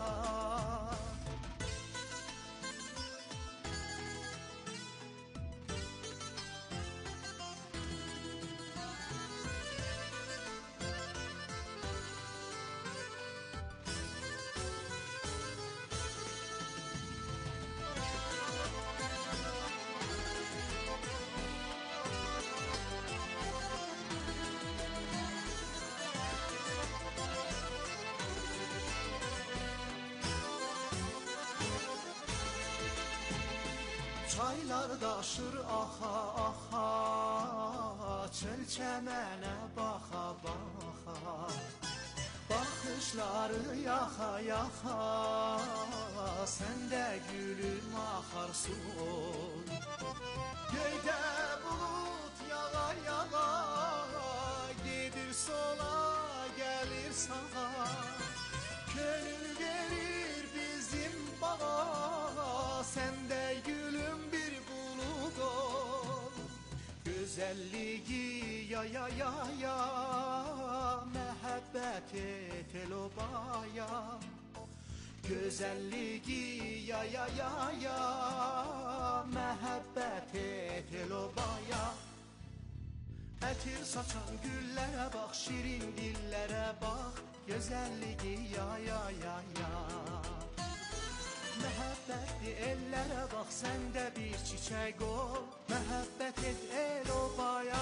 Çaylar daşır axa axa, çöl çəmənə baxa baxa. Baxışları yaxa yaxa, sən də gülüm axarsın ol. Göydə bulut yağa yağa, gedir sola gəlir sağa. Gönül verir bizim bağa, sən də gülüm bir bulut ol. Güzelliği ya ya ya ya, mehabbet et el obaya. Güzelliği ya ya ya ya, mehabbet et el obaya. Ətir saçan güllərə bax, şirin dillərə bax, gözəlliyi ya ya ya ya. Məhəbbətli ellərə bax, sən də bir çiçək ol, məhəbbət et el obaya.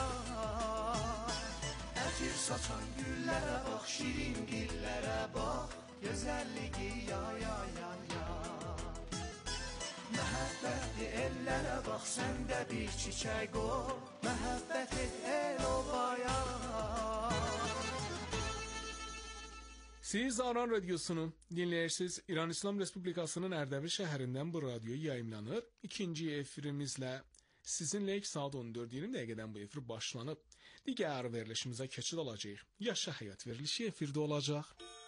Ətir saçan güllərə bax, şirin dillərə bax, gözəlliyi ya ya ya ya. Məhəbbətli ellərə bax, sən də bir çiçək ol, məhəbbət et el obaya. Siz Aran Radyosunu dinləyirsiniz. İran İslam Respublikasının Ərdəbil şəhərindən bu radyo yayımlanır. İkinci efirimizlə sizinləyik saat on dörd iyirmi dəqiqədən bu efir başlanıb. Digər verilişimizə keçid alacağıq. Yaşa həyat verilişi efirdə olacaq.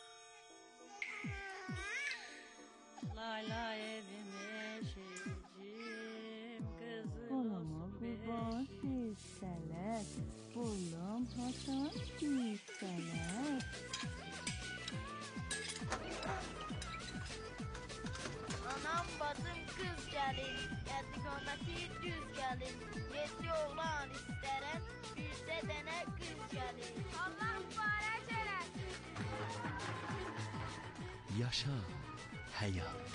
Lay lay evime şehircim kızım Olama kurban hisseler, bulam hasan hisseler. Anam bacım kız gelin, yedikometi düz gelin. Yedi oğlan isteren, bir de dene kız gelin. Allah mübarek eylesin. Yaşa hayat.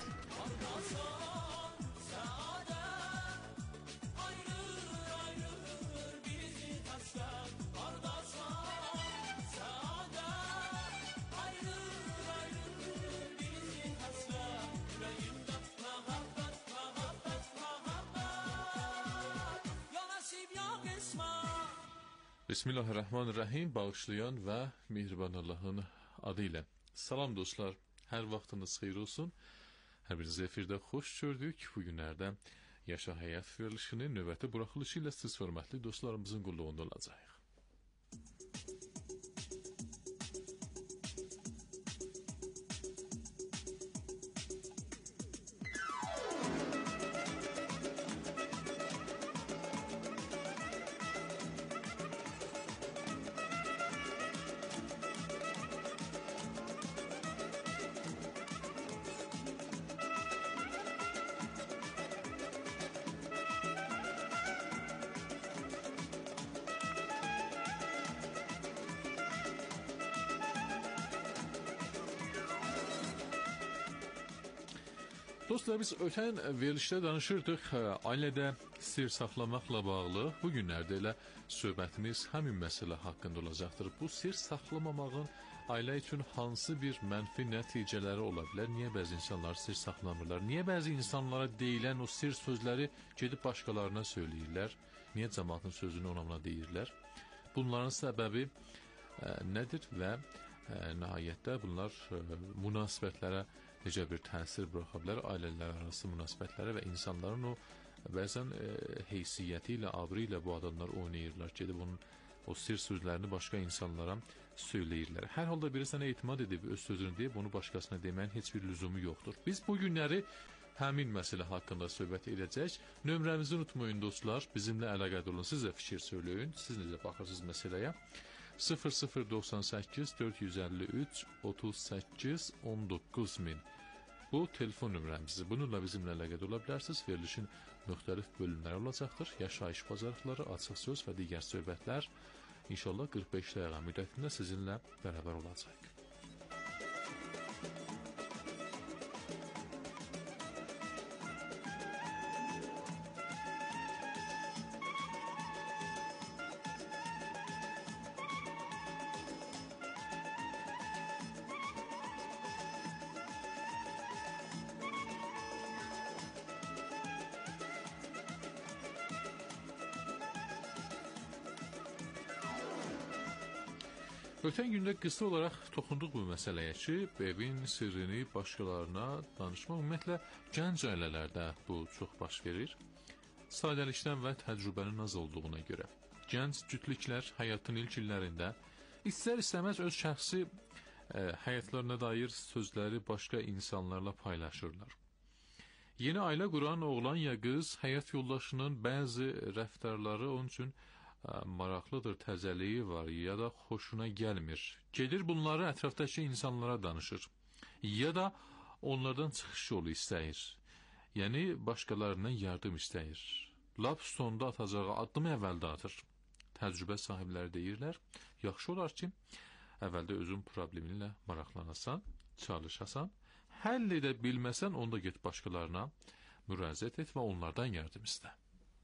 Bismillahirrahmanirrahim, bağışlayan və mehriban Allahın adı ilə. Salam dostlar, hər vaxtınız xeyir olsun. Hər birinizi efirdə xoş gördük. Bu günlərdə Yaşa Həyat verilişinin növbəti buraxılışı ilə siz hörmətli dostlarımızın qulluğunda olacaq. Dostlar, biz ötən verilişdə danışırdıq ailədə sir saxlamaqla bağlı. Bu günlərdə elə söhbətimiz həmin məsələ haqqında olacaqdır. Bu sir saxlamamağın ailə üçün hansı bir mənfi nəticələri ola bilər? Niyə bəzi insanlar sir saxlamırlar? Niyə bəzi insanlara deyilən o sir sözləri gedib başqalarına söyləyirlər? Niyə cəmaatın sözünü ona deyirlər? Bunların səbəbi ə, nədir və ə, nəhayətdə bunlar ə, münasibətlərə necə bir təsir buraxa bilər, ailələr arası münasibətlərə və insanların o bəzən e, heysiyyəti ilə, abrı ilə bu adamlar oynayırlar, gedib onun o sir sözlərini başqa insanlara söyləyirlər. Hər halda biri sənə etimad edib öz sözünü deyib, onu başqasına deməyin heç bir lüzumu yoxdur. Biz bu günləri həmin məsələ haqqında söhbət edəcək. Nömrəmizi unutmayın dostlar, bizimlə əlaqədə olun, siz də fikir söyləyin, siz necə baxırsınız məsələyə. sıfır sıfır doxsan səkkiz dörd yüz əlli üç otuz səkkiz on doqquz min. Bu telefon nömrəmizdir. Bununla bizimlə əlaqədə ola bilərsiniz. Verilişin müxtəlif bölümləri olacaqdır. Yaşayış bazarlıqları, açıq söz və digər söhbətlər inşallah qırx beş dəqiqə müddətində sizinlə bərabər olacaq. Ötən gündə qısa olaraq toxunduq bu məsələyə ki, evin sirrini başqalarına danışmaq ümumiyyətlə gənc ailələrdə bu çox baş verir. Sadəlikdən və təcrübənin az olduğuna görə. Gənc cütlüklər həyatın ilk illərində istər-istəməz öz şəxsi ə, həyatlarına dair sözləri başqa insanlarla paylaşırlar. Yeni ailə quran oğlan ya qız həyat yoldaşının bəzi rəftarları onun üçün maraqlıdır, təzəliyi var ya da xoşuna gəlmir. Gedir bunları ətrafdakı insanlara danışır. Ya da onlardan çıxış yolu istəyir. Yəni başqalarından yardım istəyir. Lap sonda atacağı addım əvvəldə atır. Təcrübə sahibləri deyirlər, yaxşı olar ki, əvvəldə özün probleminlə maraqlanasan, çalışasan, həll edə bilməsən, onda get başqalarına müraciət et və onlardan yardım istə.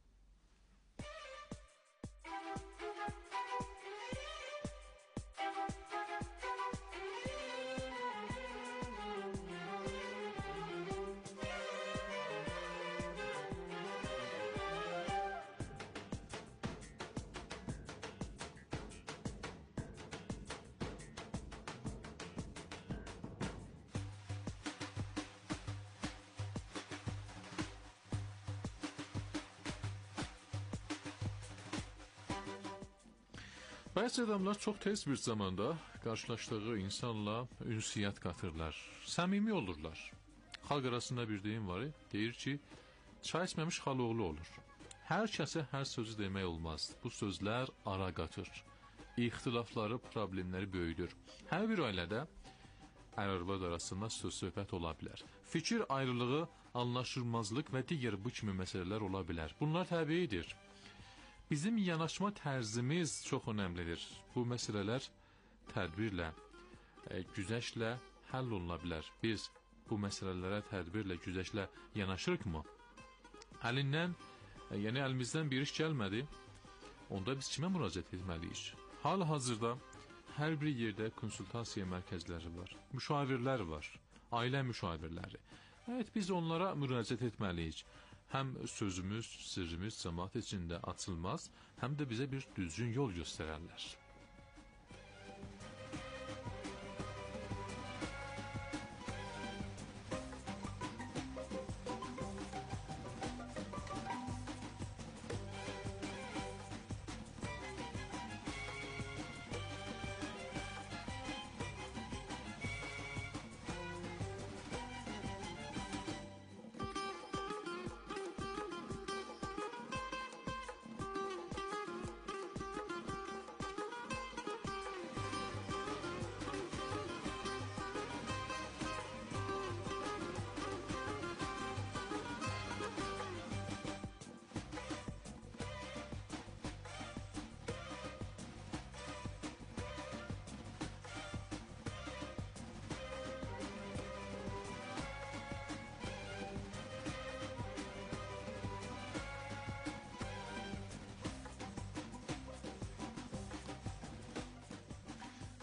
Bəzi adamlar çox tez bir zamanda qarşılaşdığı insanla ünsiyyət qatırlar, səmimi olurlar. Xalq arasında bir deyim var, deyir ki, çay içməmiş xaloğlu olur. Hər kəsə hər sözü demək olmaz. Bu sözlər ara qatır. İxtilafları, problemləri böyüdür. Hər bir ailədə ər-arvad arasında söz-söhbət ola bilər. Fikir ayrılığı, anlaşılmazlıq və digər bu kimi məsələlər ola bilər. Bunlar təbiidir. Bizim yanaşma tərzimiz çox önəmlidir. Bu məsələlər tədbirlə, e, güzəştlə həll oluna bilər. Biz bu məsələlərə tədbirlə, güzəştlə yanaşırıqmı? Əlindən, e, yəni əlimizdən bir iş gəlmədi, onda biz kimə müraciət etməliyik? Hal-hazırda hər bir yerdə konsultasiya mərkəzləri var, müşavirlər var, ailə müşavirləri. Evet, biz onlara müraciət etməliyik. Həm sözümüz, sirrimiz cəmaat içində açılmaz, həm də bizə bir düzgün yol göstərərlər.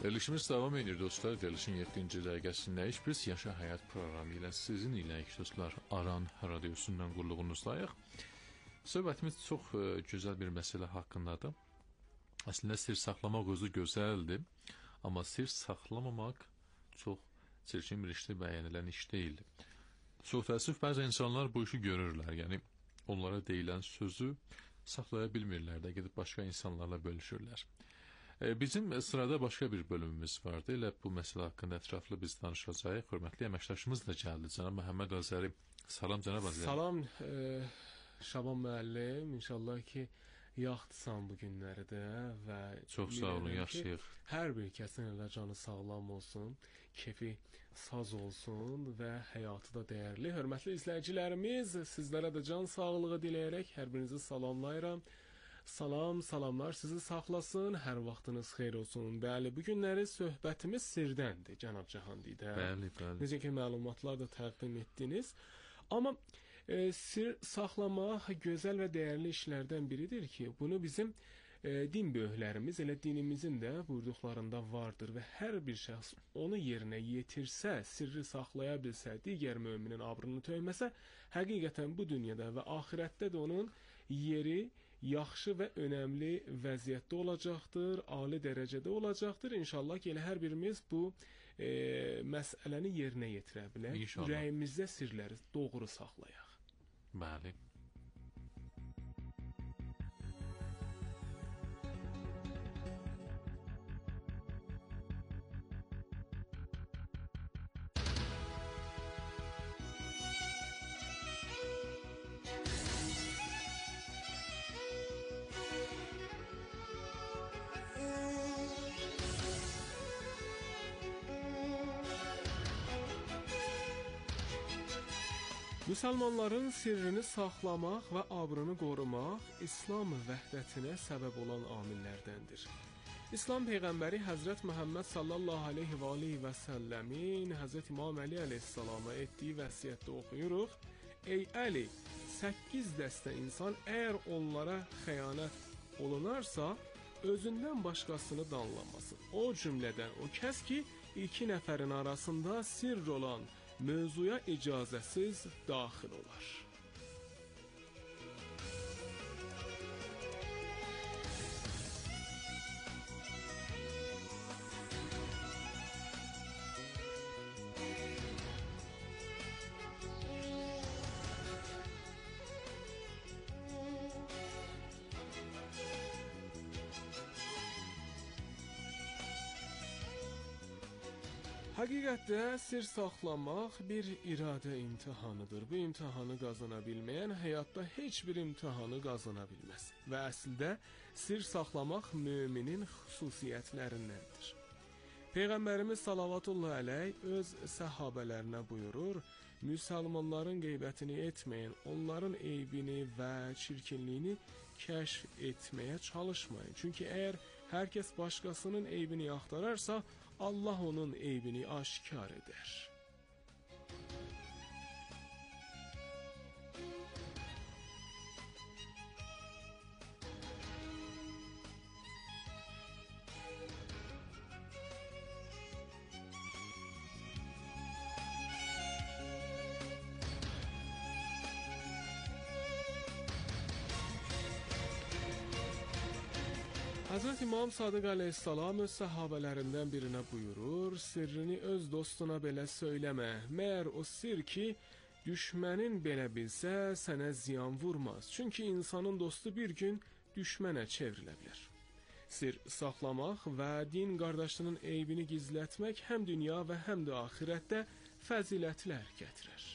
Verilişimiz davam edir dostlar. Verilişin yeddinci dəqiqəsindəyik. Biz Yaşa Həyat proqramı ilə sizin iləyik dostlar. Aran radiosundan qulluğunuzdayıq. Söhbətimiz çox e, gözəl bir məsələ haqqındadır. Əslində sir saxlamaq özü gözəldir. Amma sir saxlamamaq çox çirkin bir işdə bəyənilən iş deyil. Çox təəssüf bəzi insanlar bu işi görürlər. Yəni onlara deyilən sözü saxlaya bilmirlər də, gedib başqa insanlarla bölüşürlər. Bizim sırada başqa bir bölümümüz vardı. Elə bu məsələ haqqında ətraflı biz danışacağıq. Hörmətli əməkdaşımız da gəldi. Cənab Məhəmməd Azəri. Salam cənab Azəri. Salam e, Şaban müəllim. İnşallah ki yaxdısan bu günləri də və çox sağ olun, yaxşıyıq. Hər bir kəsin elə canı sağlam olsun, kefi saz olsun və həyatı da dəyərli. Hörmətli izləyicilərimiz, sizlərə də can sağlığı diləyərək hər birinizi salamlayıram. Salam, salamlar sizi saxlasın, hər vaxtınız xeyir olsun. Bəli, bu günləri söhbətimiz sirdəndir, cənab Cahandidə. Bəli, bəli. Necə ki, məlumatlar da təqdim etdiniz. Amma e, sir saxlamaq gözəl və dəyərli işlərdən biridir ki, bunu bizim e, din böyüklərimiz, elə dinimizin də buyurduqlarında vardır və hər bir şəxs onu yerinə yetirsə, sirri saxlaya bilsə, digər möminin abrını töyməsə, həqiqətən bu dünyada və axirətdə də onun yeri yaxşı və önəmli vəziyyətdə olacaqdır, ali dərəcədə olacaqdır. İnşallah ki, elə hər birimiz bu e, məsələni yerinə yetirə bilək. Ürəyimizdə sirləri doğru saxlayaq. Bəli. Müsəlmanların sirrini saxlamaq və abrını qorumaq İslam vəhdətinə səbəb olan amillərdəndir. İslam Peyğəmbəri Həzrət Məhəmməd sallallahu aleyhi və aleyhi və səlləmin Həzrət İmam Əli əleyhissalama etdiyi vəsiyyətdə oxuyuruq. Ey Əli, səkkiz dəstə insan əgər onlara xəyanət olunarsa, özündən başqasını danlamasın. O cümlədən o kəs ki, iki nəfərin arasında sirr olan mövzuya icazəsiz daxil olar. Həqiqətdə sir saxlamaq bir iradə imtihanıdır. Bu imtihanı qazana bilməyən həyatda heç bir imtihanı qazana bilməz. Və əslində sir saxlamaq müminin xüsusiyyətlərindəndir. Peyğəmbərimiz salavatullahi əleyh öz səhabələrinə buyurur, müsəlmanların qeybətini etməyin, onların eybini və çirkinliyini kəşf etməyə çalışmayın. Çünki əgər hər kəs başqasının eybini axtararsa, Allah onun eybini aşkar edər. Hazreti İmam Sadıq əleyhissalam öz səhabələrindən birinə buyurur, sirrini öz dostuna belə söyləmə, məyər o sir ki, düşmənin belə bilsə, sənə ziyan vurmaz. Çünki insanın dostu bir gün düşmənə çevrilə bilər. Sir saxlamaq və din qardaşının eybini gizlətmək həm dünya və həm də axirətdə fəzilətlər gətirər.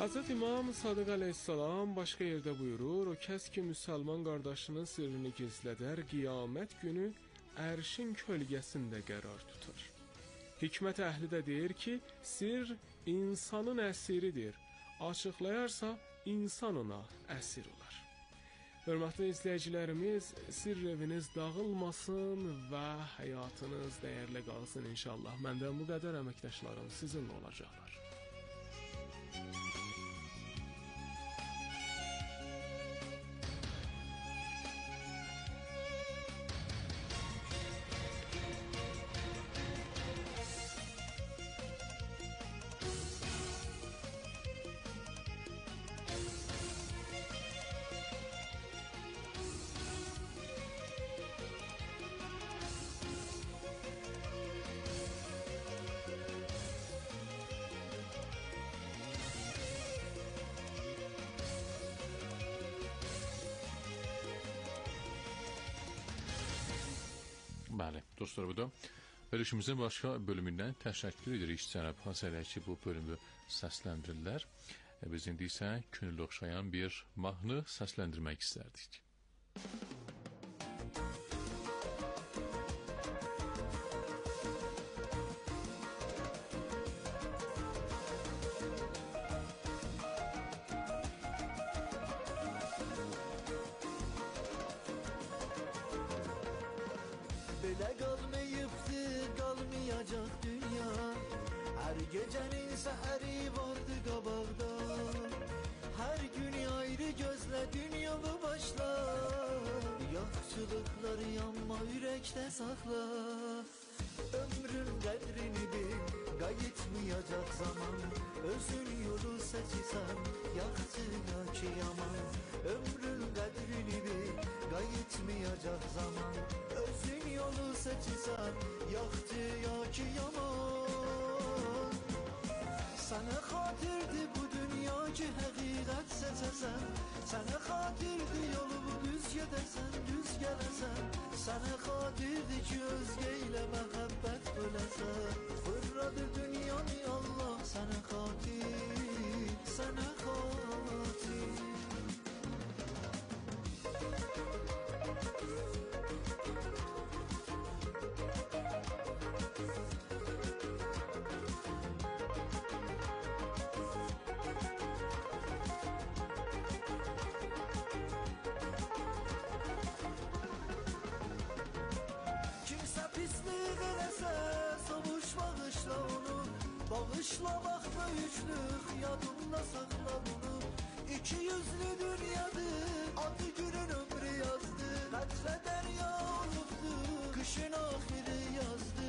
Hazreti İmam Sadiq Aleyhisselam başqa yerdə buyurur, o kəs ki müsəlman qardaşının sirrini gizlədər, qiyamət günü ərşin kölgəsində qərar tutar. Hikmət əhli də deyir ki, sir insanın əsiridir, açıqlayarsa insan ona əsir olar. Hörmətli izləyicilərimiz, sirr eviniz dağılmasın və həyatınız dəyərli qalsın inşallah. Məndən bu qədər, əməkdaşlarım sizinlə olacaqlar. Bəli, dostlar, bu da verilişimizin başqa bölümündən təşəkkür edirik cənab Hasələ ki, bu bölümü səsləndirirlər. Biz indi isə könüllü oxşayan bir mahnı səsləndirmək istərdik. Belə qalmayıbdı, qalmayacaq dünya. Hər gecənin səhəri vardı qabaqda. Hər gün ayrı gözlə dünyanı başla. Yaxşılıqları yanma ürəkdə saxla. Ömrün qədrini bil, qayıtmayacaq zaman. Özün yolu seçsən, yaxşı ya ki yaman. Ömrün qədrini bil, qayıtmayacaq zaman. Özün yolu seçsən, yaxşı ya ki yaman. Sənə xatirdir bu dünya ki həqiqət seçəsən. Sənə xatirdir yolu bu düz gedəsən, düz gələsən. Sənə xatirdir ki özgə ilə məhəbbət böləsən. Fırladır dünyanı Allah sənə xatir, sənə xatir. Bağışlamak da üçlük, yadımda sakla bunu. İki yüzlü dünyadır, adı günün ömrü yazdı. Kaçla derya olubdu, kışın ahiri yazdı.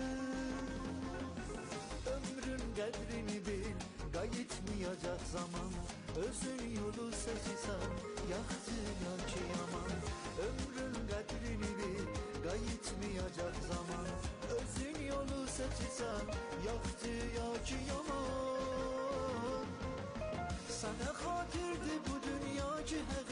Ömrün qədrini bil, qayıtmayacaq zaman. Özün yolu seçsən, yaxşı ya ki yaman. Ömrün qədrini bil, qayıtmayacaq zaman. Özün yolu seçsən, yaxşı ya ki yaman. Sənə xatirdir bu dünya ki həqiqət.